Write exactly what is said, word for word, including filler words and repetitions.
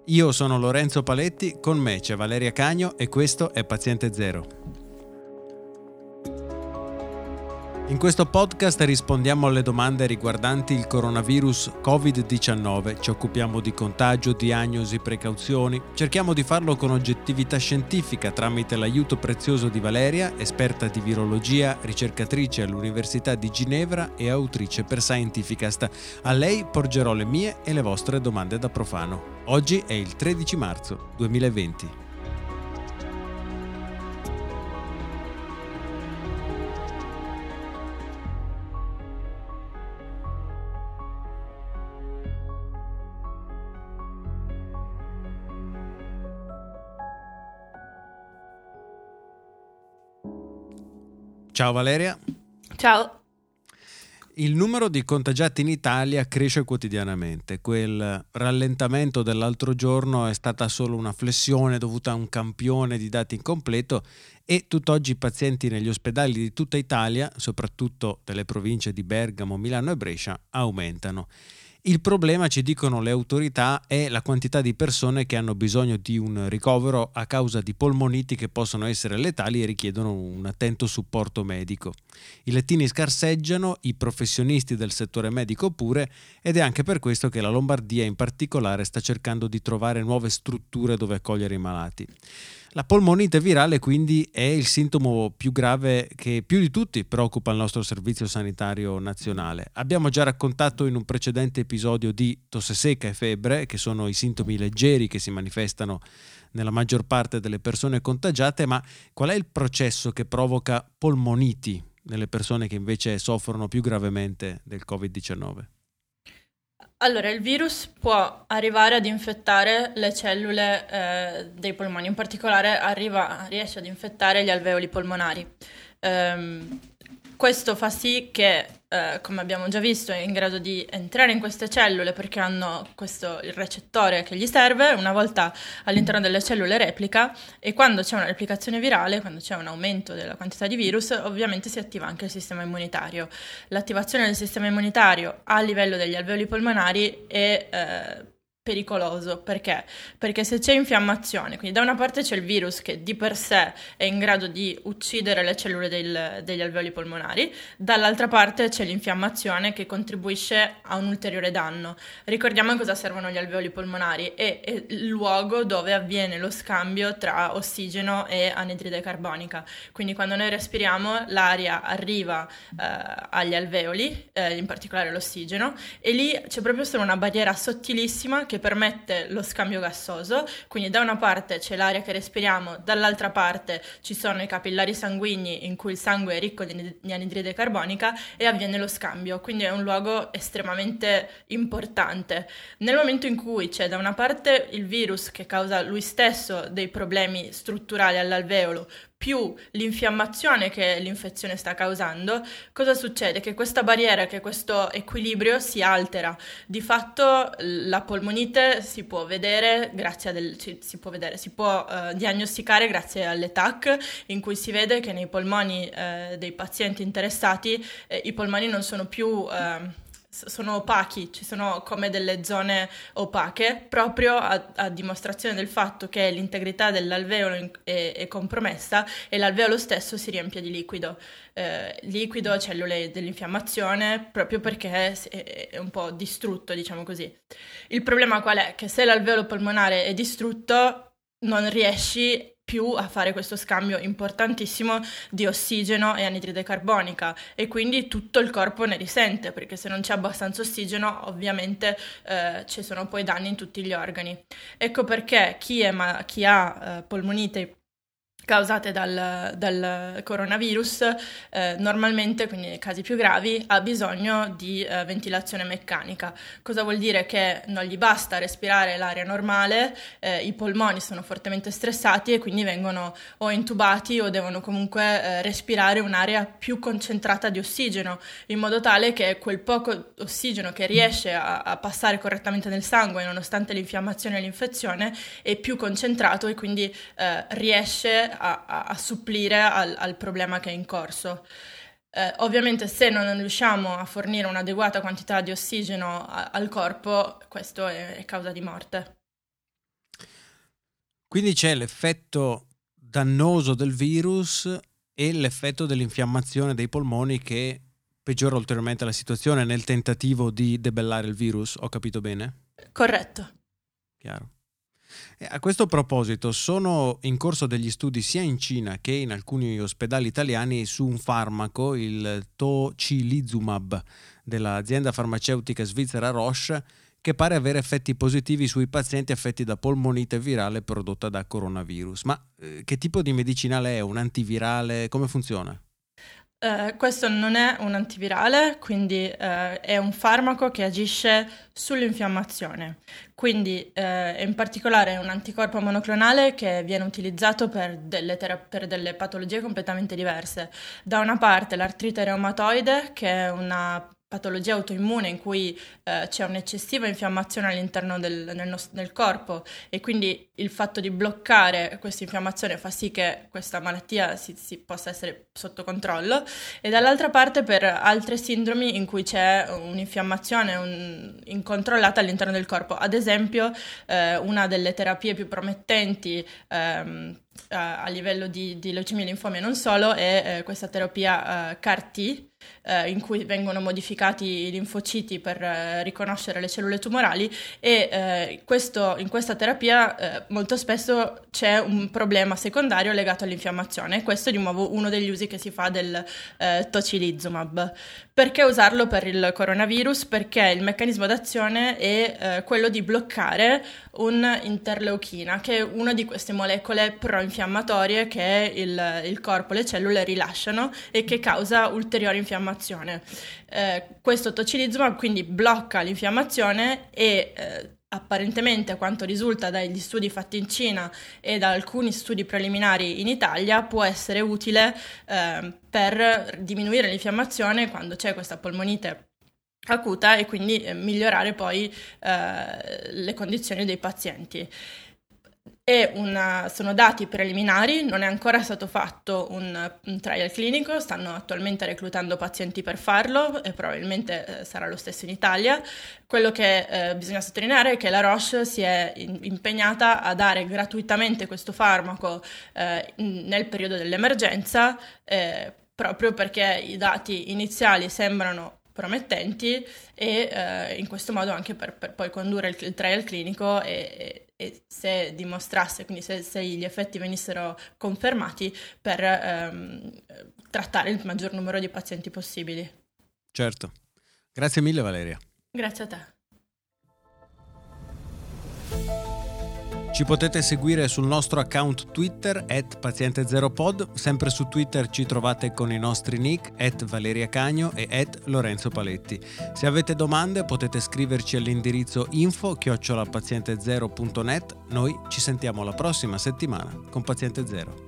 Io sono Lorenzo Paletti, con me c'è Valeria Cagno e questo è Paziente Zero. In questo podcast rispondiamo alle domande riguardanti il coronavirus covid diciannove, ci occupiamo di contagio, diagnosi, precauzioni, cerchiamo di farlo con oggettività scientifica tramite l'aiuto prezioso di Valeria, esperta di virologia, ricercatrice all'Università di Ginevra e autrice per Scientificast. A lei porgerò le mie e le vostre domande da profano. Oggi è il tredici marzo duemilaventi. Ciao Valeria. Ciao. Il numero di contagiati in Italia cresce quotidianamente. Quel rallentamento dell'altro giorno è stata solo una flessione dovuta a un campione di dati incompleto e tutt'oggi i pazienti negli ospedali di tutta Italia, soprattutto delle province di Bergamo, Milano e Brescia, aumentano. Il problema, ci dicono le autorità, è la quantità di persone che hanno bisogno di un ricovero a causa di polmoniti che possono essere letali e richiedono un attento supporto medico. I lettini scarseggiano, i professionisti del settore medico pure, ed è anche per questo che la Lombardia in particolare sta cercando di trovare nuove strutture dove accogliere i malati. La polmonite virale quindi è il sintomo più grave che più di tutti preoccupa il nostro Servizio Sanitario Nazionale. Abbiamo già raccontato in un precedente episodio di tosse secca e febbre, che sono i sintomi leggeri che si manifestano nella maggior parte delle persone contagiate, ma qual è il processo che provoca polmoniti nelle persone che invece soffrono più gravemente del covid diciannove? Allora, il virus può arrivare ad infettare le cellule eh, dei polmoni, in particolare arriva, riesce ad infettare gli alveoli polmonari. Ehm, questo fa sì che, eh, come abbiamo già visto, è in grado di entrare in queste cellule perché hanno questo, il recettore che gli serve, una volta all'interno delle cellule replica, e quando c'è una replicazione virale, quando c'è un aumento della quantità di virus, ovviamente si attiva anche il sistema immunitario. L'attivazione del sistema immunitario a livello degli alveoli polmonari è eh, pericoloso. Perché? Perché se c'è infiammazione, quindi da una parte c'è il virus che di per sé è in grado di uccidere le cellule del, degli alveoli polmonari, dall'altra parte c'è l'infiammazione che contribuisce a un ulteriore danno. Ricordiamo a cosa servono gli alveoli polmonari: è, è il luogo dove avviene lo scambio tra ossigeno e anidride carbonica. Quindi quando noi respiriamo l'aria arriva eh, agli alveoli, eh, in particolare l'ossigeno, e lì c'è proprio solo una barriera sottilissima che permette lo scambio gassoso. Quindi da una parte c'è l'aria che respiriamo, dall'altra parte ci sono i capillari sanguigni in cui il sangue è ricco di, di anidride carbonica e avviene lo scambio. Quindi è un luogo estremamente importante. Nel momento in cui c'è da una parte il virus che causa lui stesso dei problemi strutturali all'alveolo, più l'infiammazione che l'infezione sta causando, cosa succede? Che questa barriera, che questo equilibrio si altera. Di fatto la polmonite si può vedere grazie a del, si, si può vedere, si può uh, diagnosticare grazie alle T A C, in cui si vede che nei polmoni uh, dei pazienti interessati eh, i polmoni non sono più uh, sono opachi, ci sono come delle zone opache, proprio a, a dimostrazione del fatto che l'integrità dell'alveolo è, è compromessa e l'alveolo stesso si riempie di liquido. Eh, liquido, cellule dell'infiammazione, proprio perché è, è un po' distrutto, diciamo così. Il problema qual è? Che se l'alveolo polmonare è distrutto, non riesci più a fare questo scambio importantissimo di ossigeno e anidride carbonica, e quindi tutto il corpo ne risente, perché se non c'è abbastanza ossigeno ovviamente eh, ci sono poi danni in tutti gli organi. Ecco perché chi, è ma- chi ha eh, polmonite causate dal, dal coronavirus, eh, normalmente, quindi nei casi più gravi, ha bisogno di eh, ventilazione meccanica. Cosa vuol dire? Che non gli basta respirare l'aria normale, eh, i polmoni sono fortemente stressati e quindi vengono o intubati o devono comunque eh, respirare un'area più concentrata di ossigeno, in modo tale che quel poco ossigeno che riesce a, a passare correttamente nel sangue, nonostante l'infiammazione e l'infezione, è più concentrato e quindi eh, riesce A, a, a supplire al, al problema che è in corso. Eh, ovviamente se non riusciamo a fornire un'adeguata quantità di ossigeno a, al corpo, questo è, è causa di morte. Quindi c'è l'effetto dannoso del virus e l'effetto dell'infiammazione dei polmoni che peggiora ulteriormente la situazione nel tentativo di debellare il virus, ho capito bene? Corretto. Chiaro. E a questo proposito sono in corso degli studi sia in Cina che in alcuni ospedali italiani su un farmaco, il tocilizumab, dell'azienda farmaceutica svizzera Roche, che pare avere effetti positivi sui pazienti affetti da polmonite virale prodotta da coronavirus. Ma eh, che tipo di medicinale è? Un antivirale? Come funziona? Uh, questo non è un antivirale, quindi uh, è un farmaco che agisce sull'infiammazione. Quindi uh, in particolare è un anticorpo monoclonale che viene utilizzato per delle, tera- per delle patologie completamente diverse. Da una parte l'artrite reumatoide, che è una patologia autoimmune in cui eh, c'è un'eccessiva infiammazione all'interno del nel nos- del corpo, e quindi il fatto di bloccare questa infiammazione fa sì che questa malattia si, si possa essere sotto controllo, e dall'altra parte per altre sindromi in cui c'è un'infiammazione un, incontrollata all'interno del corpo. Ad esempio eh, una delle terapie più promettenti ehm, a livello di, di leucemia e linfoma e non solo è eh, questa terapia eh, C A R T, eh, in cui vengono modificati i linfociti per eh, riconoscere le cellule tumorali, e eh, questo, in questa terapia eh, molto spesso c'è un problema secondario legato all'infiammazione. Questo è di nuovo uno degli usi che si fa del eh, tocilizumab. Perché usarlo per il coronavirus? Perché il meccanismo d'azione è eh, quello di bloccare un'interleuchina, che è una di queste molecole proinfiammatorie che il, il corpo, le cellule rilasciano e che causa ulteriore infiammazione. Eh, questo tocilizumab quindi blocca l'infiammazione e eh, apparentemente, a quanto risulta dagli studi fatti in Cina e da alcuni studi preliminari in Italia, può essere utile eh, per diminuire l'infiammazione quando c'è questa polmonite acuta e quindi eh, migliorare poi eh, le condizioni dei pazienti. È una, sono dati preliminari, non è ancora stato fatto un, un trial clinico, stanno attualmente reclutando pazienti per farlo e probabilmente eh, sarà lo stesso in Italia. Quello che eh, bisogna sottolineare è che la Roche si è in, impegnata a dare gratuitamente questo farmaco eh, in, nel periodo dell'emergenza, eh, proprio perché i dati iniziali sembrano promettenti e eh, in questo modo anche per, per poi condurre il, il trial clinico e, e, e se dimostrasse, quindi se, se gli effetti venissero confermati, per ehm, trattare il maggior numero di pazienti possibili. Certo. Grazie mille Valeria. Grazie a te. Ci potete seguire sul nostro account Twitter at paziente zero pod, sempre su Twitter ci trovate con i nostri nick at Valeria Cagno e at Lorenzo Paletti. Se avete domande potete scriverci all'indirizzo info chiocciola paziente zero punto net. Noi ci sentiamo la prossima settimana con Paziente Zero.